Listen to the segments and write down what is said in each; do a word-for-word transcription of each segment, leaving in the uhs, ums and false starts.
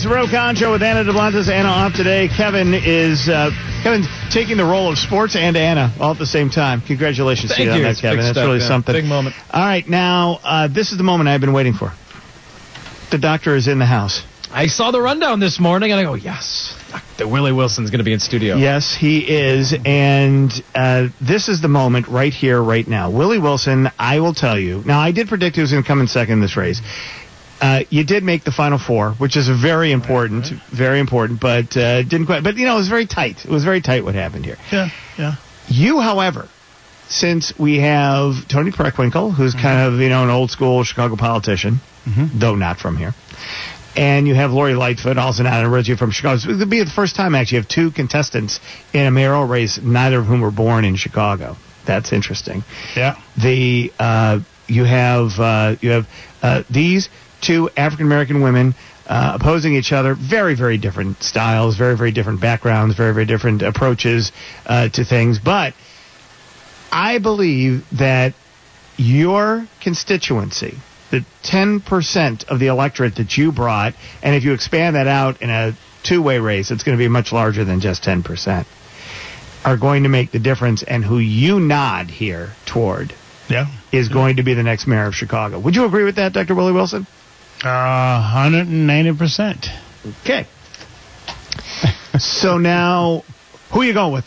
It's the Ro Khan Show with Anna Duplantis. Anna off today. Kevin is uh, Kevin's taking the role of sports and Anna all at the same time. Congratulations Thank to you, you. on that, It's Kevin. big That's stuff, really man. something. Big moment. All right, now uh, this is the moment I've been waiting for. The doctor is in the house. I saw the rundown this morning, and I go, yes, Doctor Willie Wilson's going to be in studio. Yes, he is, and uh, this is the moment right here, right now. Willie Wilson, I will tell you. Now, I did predict he was going to come in second in this race. Uh, you did make the Final Four, which is very important, right, right. very important, but uh, didn't quite. But, you know, it was very tight. It was very tight what happened here. Yeah, yeah. You, however, since we have Tony Preckwinkle, who's mm-hmm. kind of, you know, an old-school Chicago politician, mm-hmm. though not from here, and you have Lori Lightfoot, also not originally from Chicago. So it would be the first time, actually, you have two contestants in a mayoral race, neither of whom were born in Chicago. That's interesting. Yeah. The uh, you have uh, you have uh, these two African-American women uh, opposing each other. Very, very different styles, very, very different backgrounds, very, very different approaches uh, to things. But I believe that your constituency, the ten percent of the electorate that you brought, and if you expand that out in a two-way race, it's going to be much larger than just ten percent, are going to make the difference, and who you nod here toward yeah. is going to be the next mayor of Chicago. Would you agree with that, Doctor Willie Wilson? Uh, one hundred ninety percent. Okay. So now, who are you going with?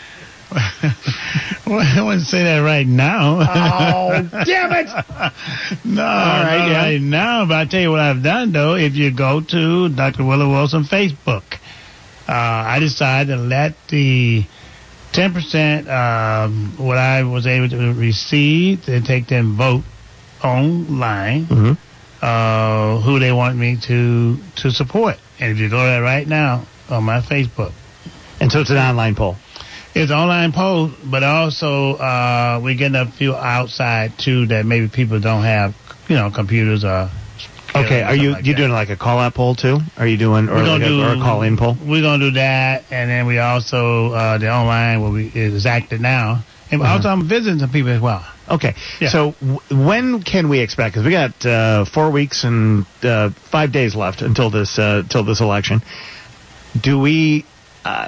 Well, I wouldn't say that right now. Oh, damn it! No, All right, not yeah. right now. But I tell you what I've done, though. If you go to Doctor Willie Wilson Facebook, uh, I decided to let the ten percent um, what I was able to receive and take them vote online mm-hmm. uh, who they want me to to support. And if you go there right now on my Facebook. And so it's an online poll. It's an online poll, but also uh, we're getting a few outside, too, that maybe people don't have, you know, computers or... Okay, are you like you that. doing like a call-out poll, too? Are you doing, or, like a, do, or a call-in poll? We're going to do that, and then we also, uh, the online will be, is active now. And uh-huh. also I'm visiting some people as well. Okay, yeah. so w- when can we expect, because we got uh, four weeks and uh, five days left until this, uh, until this election. Do we... Uh,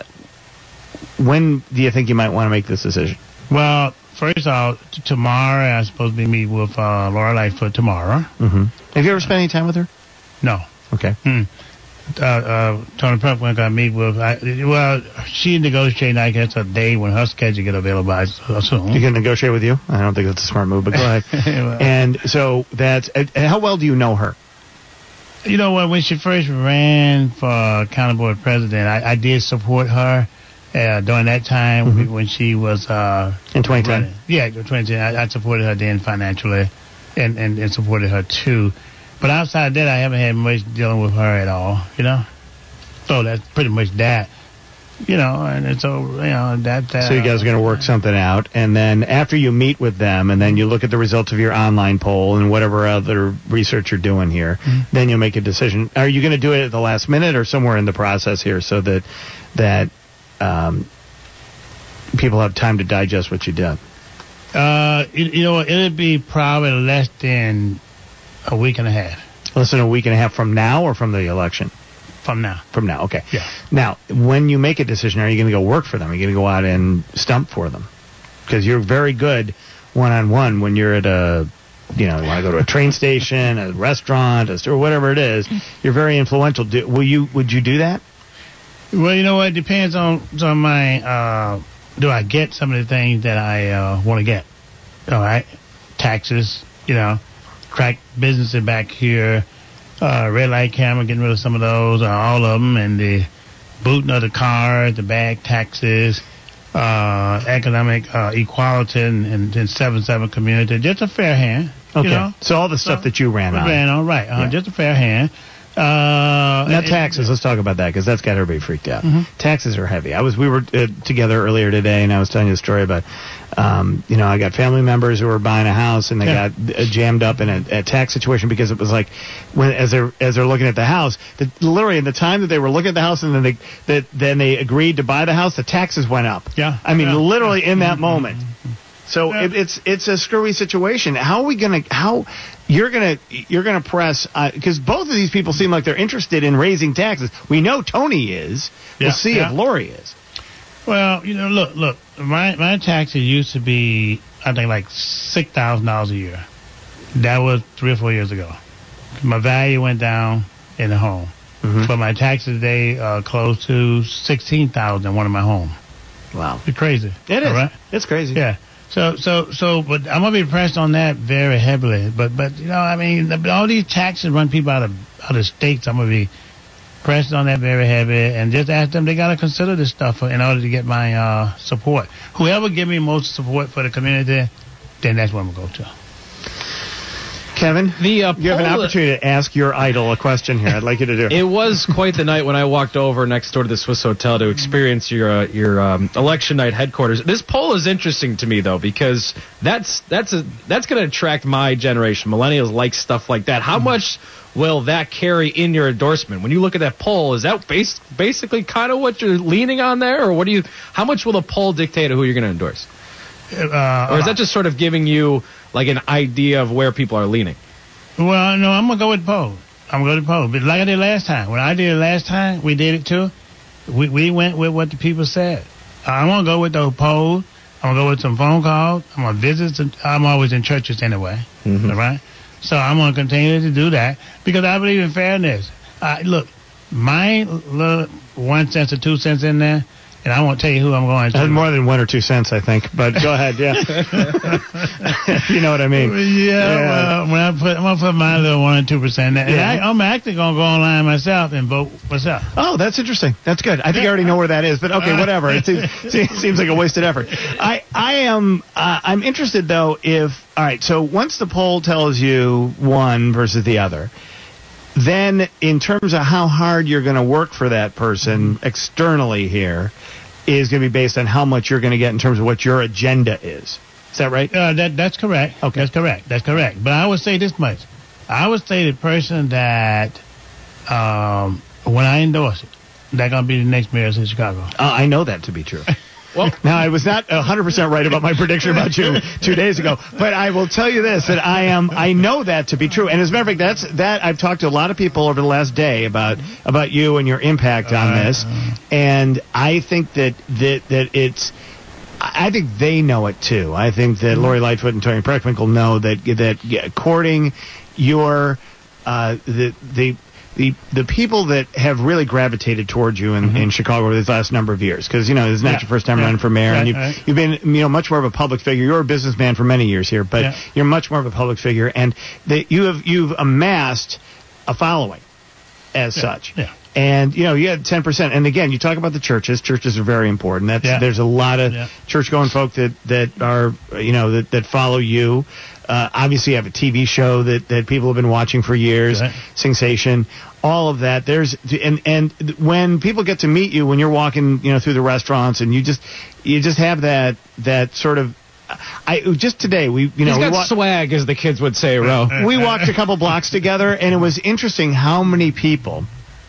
When do you think you might want to make this decision? Well, first off, t- tomorrow I'm supposed to be meeting with uh, Laura Lightfoot tomorrow. Mm-hmm. Have you ever spent any time with her? No. Okay. Hmm. Uh, uh, Tony Preckwinkle I meet with. I, well, she negotiating, I guess, a day when her schedule get available, I assume. You can negotiate with you? I don't think that's a smart move, but go ahead. well, and so that's... Uh, how well do you know her? You know what? When she first ran for county board president, I, I did support her. Uh, during that time, mm-hmm. when she was uh, in twenty ten, running. yeah, twenty ten, I, I supported her then financially, and, and, and supported her too. But outside of that, I haven't had much dealing with her at all. You know, so that's pretty much that. You know, and it's so you know that. that so you guys are going to work something out, and then after you meet with them, and then you look at the results of your online poll and whatever other research you're doing here, mm-hmm. then you'll make a decision. Are you going to do it at the last minute or somewhere in the process here, so that that Um, people have time to digest what you did? Uh, you, you know, it'll be probably less than a week and a half. Less than a week and a half from now or from the election? From now. From now, okay. Yeah. Now, when you make a decision, are you going to go work for them? Are you going to go out and stump for them? Because you're very good one-on-one when you're at a, you know, you want to go to a train station, a restaurant, a store, whatever it is. You're very influential. Do, will you? Would you do that? Well, you know what? It depends on, on my, uh, do I get some of the things that I uh, want to get? All right. Taxes, you know, crack businesses back here, uh, red light camera, getting rid of some of those, uh, all of them, and the booting of the car, the bag taxes, uh, economic uh, equality in, in, in seven seven community. Just a fair hand. Okay. You know? So all the stuff so, that you ran on. Ran on, right. Uh, yeah. Just a fair hand. Uh, now taxes. Let's talk about that because that's got everybody freaked out. Mm-hmm. Taxes are heavy. I was we were uh, together earlier today, and I was telling you a story about, um, you know, I got family members who were buying a house, and they yeah. got uh, jammed up in a, a tax situation because it was like when as they're as they're looking at the house, the, literally in the time that they were looking at the house, and then they that then they agreed to buy the house, the taxes went up. Yeah, I mean, yeah. literally in that mm-hmm. moment. So Yeah. it, it's it's a screwy situation. How are we gonna? How you're gonna you're gonna press? Because both of these people seem like they're interested in raising taxes. We know Tony is. We'll Yeah, see yeah. if Lori is. Well, you know, look, look. My my taxes used to be, I think, like six thousand dollars a year. That was three or four years ago. My value went down in the home, Mm-hmm. but my taxes today are close to sixteen thousand in one of my home. Wow, It's crazy. it is. All right? It's crazy. Yeah. So, so, so, but I'm gonna be pressed on that very heavily. But, but you know, I mean, the, all these taxes run people out of out of states. I'm gonna be pressed on that very heavy, and just ask them they gotta consider this stuff in order to get my uh, support. Whoever give me most support for the community, then that's what I'm gonna go to. Kevin, The, uh, you have an poll- opportunity to ask your idol a question here. I'd like you to do it. It was quite the night when I walked over next door to the Swiss Hotel to experience your uh, your um, election night headquarters. This poll is interesting to me though because that's that's a that's going to attract my generation. Millennials like stuff like that. How much will that carry in your endorsement? When you look at that poll, is that base, basically kind of what you're leaning on there, or what do you? How much will the poll dictate who you're going to endorse, Uh, or is that just sort of giving you like an idea of where people are leaning? Well, no, I'm gonna go with poll. I'm gonna go to poll, but like I did last time. When I did it last time, we did it too. We we went with what the people said. I'm gonna go with the poll. I'm gonna go with some phone calls. I'm gonna visit. Some, I'm always in churches anyway, Mhm. all right? So I'm gonna continue to do that because I believe in fairness. Uh, look, my little one cent or two cents in there, and I won't tell you who I'm going to. That's more than one or two cents, I think. But go ahead, yeah. You know what I mean? Yeah, well, when I put, I'm gonna put my little one and two percent, and Yeah. I, I'm actually gonna go online myself and vote myself. Oh, that's interesting. That's good. I think I already know where that is, but okay, whatever. It seems, seems like a wasted effort. I, I am, uh, I'm interested though if, all right, so once the poll tells you one versus the other, then in terms of how hard you're going to work for that person externally here is going to be based on how much you're going to get in terms of what your agenda is. Is that right? Uh, that that's correct. Okay. That's correct. That's correct. But I would say this much: I would say the person that, um, when I endorse it, they're gonna be the next mayor of Chicago. Uh, I know that to be true. Well, Now, I was not one hundred percent right about my prediction about you two days ago, but I will tell you this, that I am, I know that to be true. And as a matter of fact, that's, that, I've talked to a lot of people over the last day about, about you and your impact on this. And I think that, that, that it's, I think they know it too. I think that Lori Lightfoot and Tony Preckwinkle know that, that courting your, uh, the, the, The, the people that have really gravitated towards you in, Mm-hmm. in Chicago over these last number of years, because, you know, this is not Yeah. your first time Yeah. running for mayor, Right, and you've, right. you've been, you know, much more of a public figure. You're a businessman for many years here, but Yeah. you're much more of a public figure, and that you have, you've amassed a following as Yeah. such. Yeah. And, you know, you had ten percent. And again, you talk about the churches. Churches are very important. That's, Yeah. There's a lot of Yeah. church-going folk that, that are, you know, that, that follow you. Uh, obviously, you have a T V show that, that people have been watching for years, Right. Sensation, all of that. There's and and when people get to meet you when you're walking, you know, through the restaurants, and you just you just have that that sort of. I just today we you know he's we got wa- swag, as the kids would say, Ro. we walked a couple blocks together, and it was interesting how many people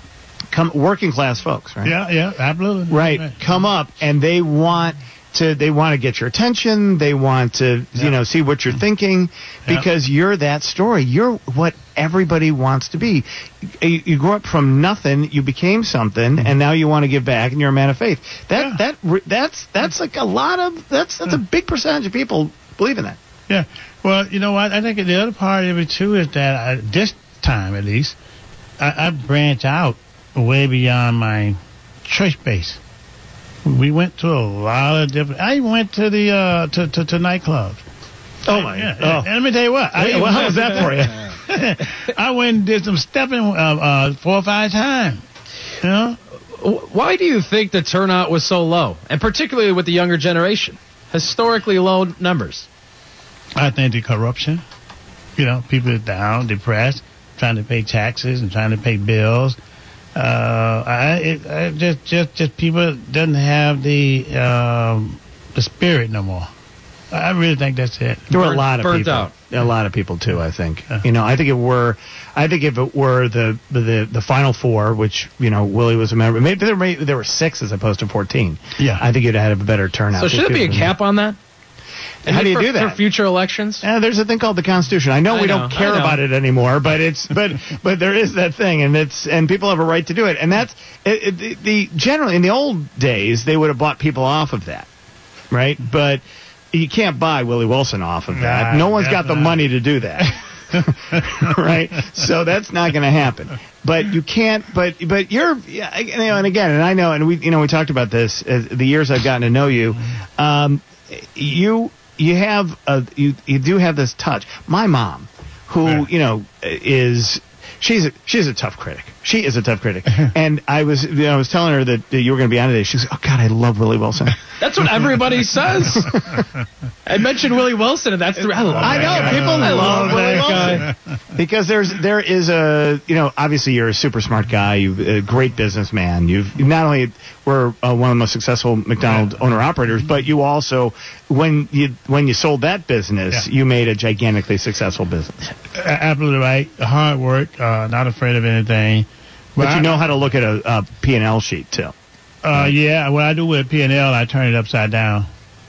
come working class folks, right? Yeah, yeah, absolutely. Right, come up and they want to they want to get your attention. They want to Yeah. you know see what you're thinking Yeah. because you're that story. You're what everybody wants to be. You, you grew up from nothing, you became something, and now you want to give back, and you're a man of faith. That Yeah. that re- that's that's like a lot of that's that's a big percentage of people believe in that. Yeah. Well, you know what? I think the other part of it too is that I, this time, at least, I, I branch out way beyond my church base. We went to a lot of different. I even went to the uh, to, to to nightclubs. Oh my! Yeah, Oh. yeah. And let me tell you what. I Hey, even well, how went- was that for you? I went and did some stepping uh, uh, four or five times. You know. Why do you think the turnout was so low, and particularly with the younger generation? Historically low numbers. I think the corruption. You know, people are down, depressed, trying to pay taxes and trying to pay bills. Uh, I, it, I just, just, just people doesn't have the um, the spirit no more. I really think that's it. There were a Burnt- lot of burnt people. out. A lot of people too. I think. Yeah. You know, I think it were. I think if it were the the the final four, which you know Willie was a member, maybe there may, there were six as opposed to fourteen. Yeah. I think you'd have had a better turnout. So should Just there be a people- cap on that? how do you for, do that? For future elections? Uh, there's a thing called the Constitution. I know I we know, don't care I know. about it anymore, but it's but but there is that thing, and it's and people have a right to do it, and that's it, it, the, the generally in the old days they would have bought people off of that, right? But you can't buy Willie Wilson off of that. Nah, no one's got the definitely. money to do that. Right, so that's not going to happen. But you can't. But but you're, yeah, you know, and again, and I know, and we, you know, we talked about this as the years I've gotten to know you. Um, you you have a you you do have this touch. My mom, who Yeah. you know is she's a, she's a tough critic. She is a tough critic, and I was you know, I was telling her that, that you were going to be on today. She was, oh God, I love Willie Wilson. That's what everybody says. I mentioned Willie Wilson, and that's the. I, love I that know guy. people I love love Willie that Wilson guy. because there's there is a you know obviously you're a super smart guy, you're a great businessman. You've not only were uh, one of the most successful McDonald's owner operators, but you also when you when you sold that business, Yeah. you made a gigantically successful business. A- Absolutely right. Hard work, uh, not afraid of anything. But I- you know how to look at a, a P and L sheet too. Uh, yeah, what I do with P and L, I turn it upside down.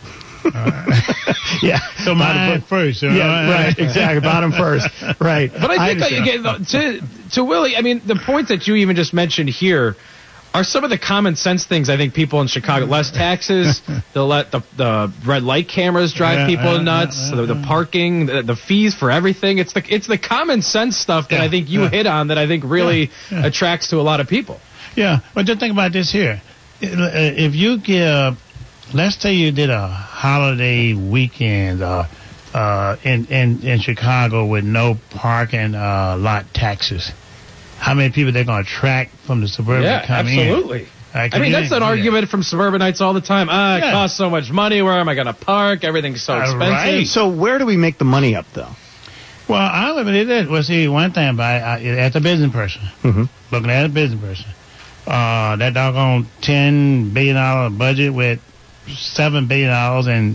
Yeah. So mine first. You know? Yeah, right. Exactly. Bottom first. Right. But I think, understand. again, though, to, to Willie, I mean, the points that you even just mentioned here are some of the common sense things I think people in Chicago, less taxes, the let the, the red light cameras drive Yeah, people yeah, nuts, yeah, the, the yeah. parking, the, the fees for everything. It's the it's the common sense stuff that Yeah, I think you yeah. hit on that I think really Yeah, yeah. attracts to a lot of people. Yeah, but just think about this here. If you give, let's say you did a holiday weekend uh, uh, in, in, in Chicago with no parking uh, lot taxes, how many people they're going to attract from the suburban Yeah, to come absolutely. in? Right, I mean, you that's didn't an do that. argument from suburbanites all the time. Ah, it Yeah. costs so much money. Where am I going to park? Everything's so Uh, expensive. right. So where do we make the money up though? Well, I look at it this. Well, see, one thing about it, I, as a business person, Mm-hmm. looking at a business person, uh, that doggone ten billion dollar budget with seven billion dollars in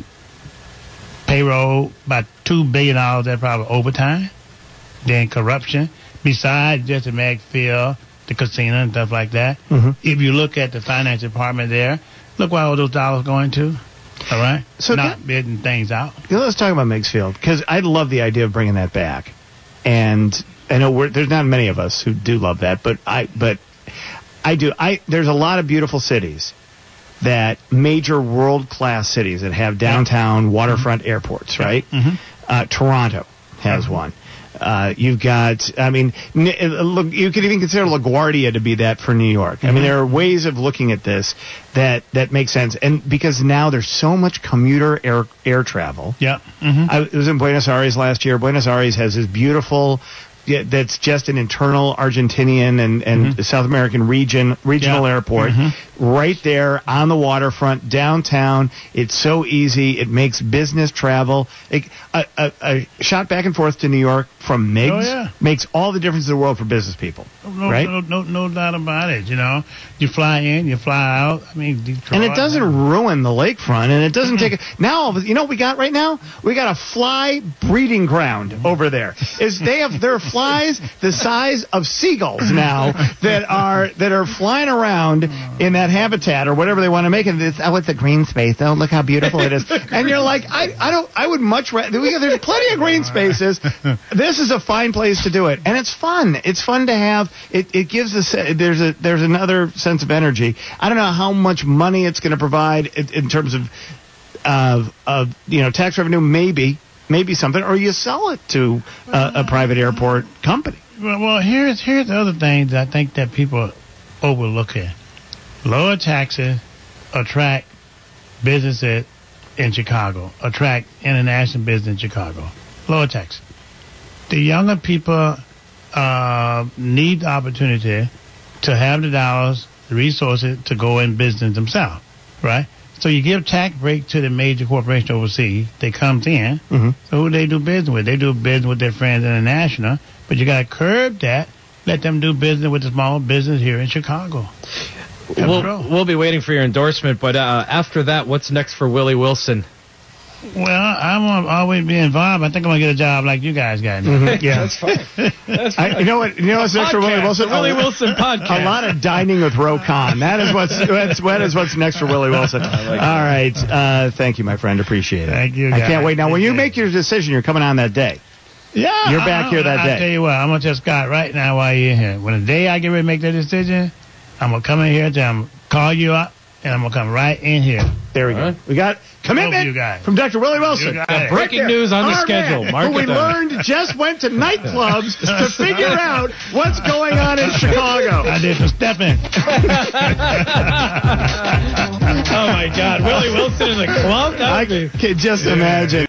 payroll, about two billion dollars that probably overtime, then corruption. Besides just the mag field, the casino and stuff like that. Mhm. If you look at the finance department there, look where all those dollars going to. All right, So not that- bidding things out. Yeah, let's talk about Meigsfield because I love the idea of bringing that back, and I know we're, there's not many of us who do love that, but I but I do. I there's a lot of beautiful cities that major world class cities that have downtown waterfront airports, right? Mhm. Uh, Toronto has one. Uh, you've got, I mean, n- uh, look, you could even consider LaGuardia to be that for New York. I mean, there are ways of looking at this that, that make sense. And because now there's so much commuter air, air travel. Yep. Mm-hmm. I was in Buenos Aires last year. Buenos Aires has this beautiful, yeah, that's just an internal Argentinian and, and South American region, regional Yeah. airport right there on the waterfront downtown. It's so easy. It makes business travel. It, a, a, a shot back and forth to New York from Meigs Oh, yeah. makes all the difference in the world for business people. No, right? no, no, no doubt about it. You know, you fly in, you fly out. I mean, Detroit, And it doesn't ruin the lakefront, and it doesn't take. Now, you know what we got right now? We got a fly breeding ground over there. Is they have there are flies the size of seagulls now that are that are flying around in that habitat or whatever they want to make it. It's, oh, it's a green space. Oh, look how beautiful it is. And you're like, I, I don't. I would much rather. There's plenty of green spaces. This is a fine place to do it, and it's fun. It's fun to have. It it gives us there's a there's another sense of energy. I don't know how much money it's going to provide in, in terms of of of you know tax revenue, maybe maybe something, or you sell it to a, a private airport company. Well, well, here's here's the other thing that I think that people overlook here. Lower taxes attract businesses in Chicago, attract international business in Chicago. Lower taxes. The younger people uh, need the opportunity to have the dollars, the resources to go in business themselves, right? So you give tax break to the major corporation overseas. They comes in. Mm-hmm. So who they do business with? They do business with their friends international. But you got to curb that. Let them do business with the small business here in Chicago. We'll, we'll be waiting for your endorsement, but uh, after that, what's next for Willie Wilson? Well, I want to always be involved. I think I'm gonna get a job like you guys got now. Mm-hmm. Yeah, That's fine. That's fine. I, you know what? You know what's next for Willie Podcast, Wilson? the Willie Wilson podcast. A lot of dining with Ro Khan. That is what's that's, that is what's next for Willie Wilson. like All that. right, uh, thank you, my friend. Appreciate it. Thank you, I guys. can't wait. Now, when you Appreciate make your decision, you're coming on that day. Yeah, You're back I, here that I, day. I tell you what, I'm gonna tell Scott right now while you're here. When the day I get ready to make that decision, I'm gonna come in here, tell him, call you up, and I'm gonna come right in here. There we go. right. We got commitment you guys. from Doctor Willie Wilson. You got it. Breaking Right there. news on the Our schedule. man, Mark who it we down. learned just went to nightclubs to figure out what's going on in Chicago. I did some stepping. Oh my God, Willie Wilson in the club? That I would be. can just imagine.